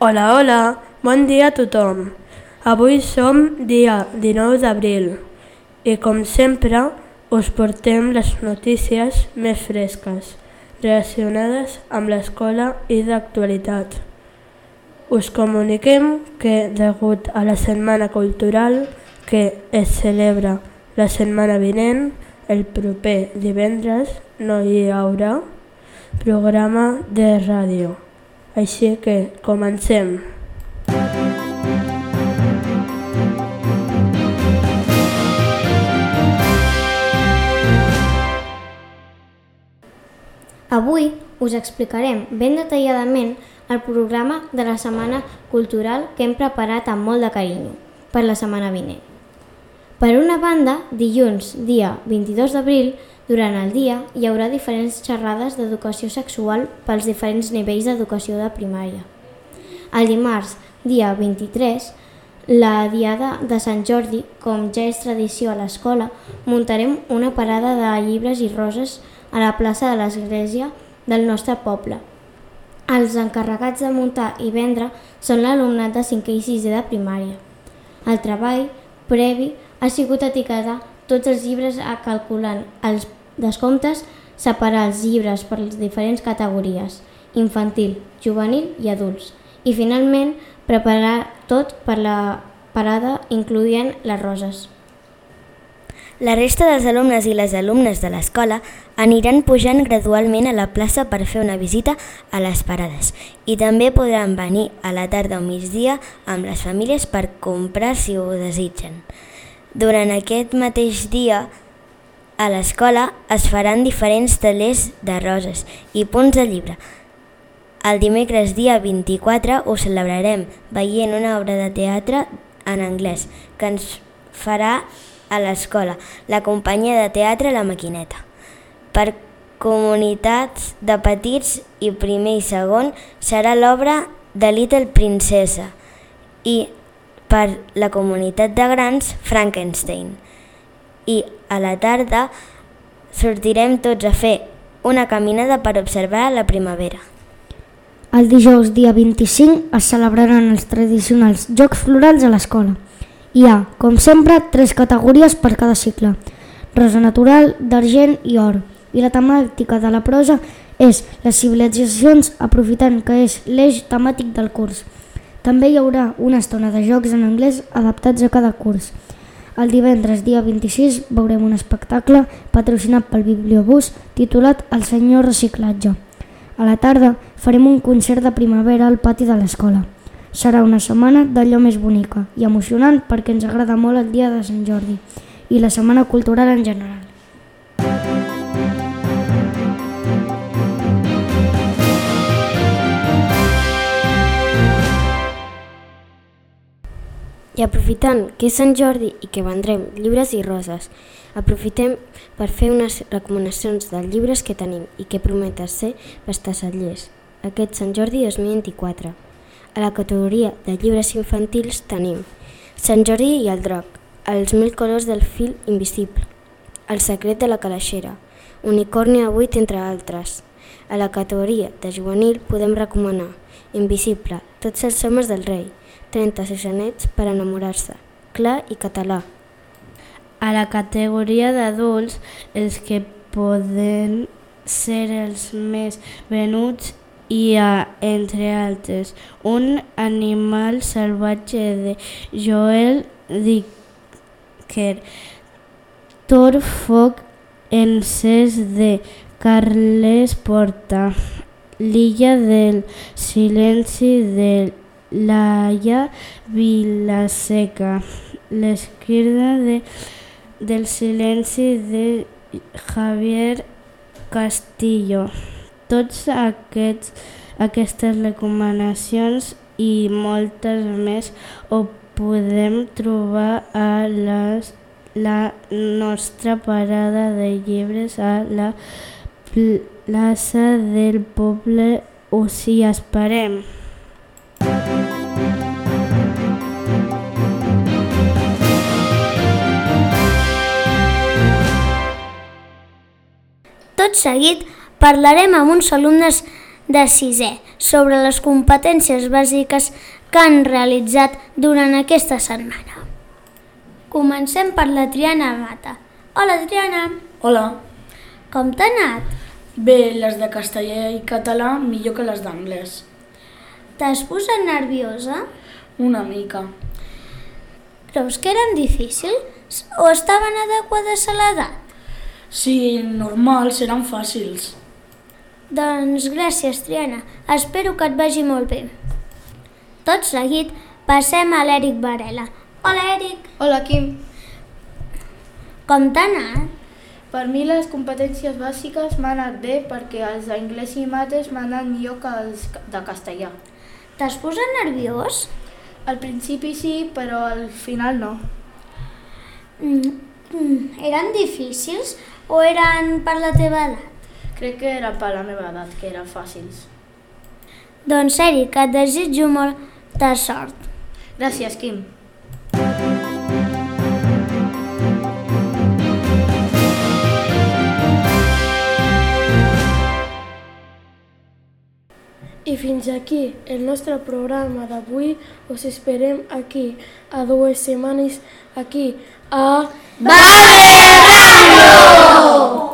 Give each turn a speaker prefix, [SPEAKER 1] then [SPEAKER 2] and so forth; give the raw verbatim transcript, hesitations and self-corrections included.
[SPEAKER 1] Hola, hola, bon dia a tothom. Avui som dia dinou d'abril i com sempre us portem les notícies més fresques relacionades amb l'escola i d'actualitat. Us comuniquem que degut a la Setmana Cultural que es celebra la setmana vinent, el proper divendres no hi haurà programa de ràdio. Així que comencem.
[SPEAKER 2] Avui us explicarem ben detalladament el programa de la Setmana Cultural que hem preparat amb molt de carinyo per la setmana vinent. Per una banda, dilluns, dia vint-i-dos d'abril, durant el dia hi haurà diferents xerrades d'educació sexual pels diferents nivells d'educació de primària. El dimarts, dia vint-i-tres, la diada de Sant Jordi, com ja és tradició a l'escola, muntarem una parada de llibres i roses a la plaça de l'església del nostre poble. Els encarregats de muntar i vendre són l'alumnat de cinquè i sisè de primària. El treball previ ha sigut etiquetar tots els llibres calculant els descomptes, separar els llibres per les diferents categories, infantil, juvenil i adults, i finalment preparar tot per la parada incloent les roses.
[SPEAKER 3] La resta dels alumnes i les alumnes de l'escola aniran pujant gradualment a la plaça per fer una visita a les parades i també podran venir a la tarda o migdia amb les famílies per comprar si ho desitgen. Durant aquest mateix dia, a l'escola es faran diferents tallers de roses i punts de llibre. El dimecres dia vint-i-quatre ho celebrarem veient una obra de teatre en anglès que ens farà a l'escola la companyia de teatre La Maquineta. Per comunitats de petits i primer i segon serà l'obra de Little Princesa i per la comunitat de grans Frankenstein. I a la tarda sortirem tots a fer una caminada per observar la primavera.
[SPEAKER 4] El dijous, dia vint-i-cinc, es celebraran els tradicionals Jocs Florals a l'escola. Hi ha, com sempre, tres categories per cada cicle: rosa natural, d'argent i or. I la temàtica de la prosa és les civilitzacions, aprofitant que és l'eix temàtic del curs. També hi haurà una estona de jocs en anglès adaptats a cada curs. El divendres, dia vint-i-sis, veurem un espectacle patrocinat pel Bibliobús titulat El senyor reciclatge. A la tarda farem un concert de primavera al pati de l'escola. Serà una setmana d'allò més bonica i emocionant perquè ens agrada molt el dia de Sant Jordi i la setmana cultural en general.
[SPEAKER 2] I aprofitant que és Sant Jordi i que vendrem llibres i roses, aprofitem per fer unes recomanacions dels llibres que tenim i que prometen ser bestsellers aquest Sant Jordi dos mil vint-i-quatre. A la categoria de llibres infantils tenim Sant Jordi i el drac, Els mil colors del fil invisible, El secret de la calaixera, Unicorni a vuit, entre altres. A la categoria de juvenil podem recomanar Invisible, Tots els homes del rei, trenta-sis anets per enamorar-se, clar i català.
[SPEAKER 1] A la categoria d'adults, els que poden ser els més venuts hi ha, entre altres, Un animal salvatge de Joel Dicker, Thor, foc encès de Carles Porta, L'illa del silenci de Laia Vilaseca, L'esquirda de, del silenci de Javier Castillo. Tots aquests, aquestes recomanacions i moltes més ho podem trobar a les, la nostra parada de llibres a la plaça del poble. Us hi esperem.
[SPEAKER 3] Tot seguit parlarem amb uns alumnes
[SPEAKER 5] de sisè sobre les competències bàsiques que han realitzat durant aquesta setmana. Comencem per la Triana Mata. Hola, Triana.
[SPEAKER 6] Hola.
[SPEAKER 5] Com t'ha anat?
[SPEAKER 6] Bé, les de castellà i català millor que les d'anglès.
[SPEAKER 5] T'has posat nerviosa?
[SPEAKER 6] Una mica.
[SPEAKER 5] Creus que eren difícils o estaven adequades a l'edat?
[SPEAKER 6] Sí, normals, eren fàcils.
[SPEAKER 5] Doncs gràcies, Triana. Espero que et vagi molt bé. Tot seguit passem a l'Eric Varela. Hola, Eric.
[SPEAKER 7] Hola, Quim.
[SPEAKER 5] Com t'ha anat?
[SPEAKER 7] Per mi les competències bàsiques m'han anat bé perquè els d'anglès i mates m'han anat millor que els de castellà.
[SPEAKER 5] T'has posat nerviós?
[SPEAKER 7] Al principi sí, però al final no.
[SPEAKER 5] Mm, mm, eren difícils o eren per la teva edat?
[SPEAKER 7] Crec que era per la meva edat, que eren fàcils.
[SPEAKER 5] Doncs, Eric, et desitjo molta sort.
[SPEAKER 7] Gràcies, Quim.
[SPEAKER 1] I fins aquí el nostre programa d'avui. Us esperem aquí a dues setmanes aquí a...
[SPEAKER 5] Vale Radio!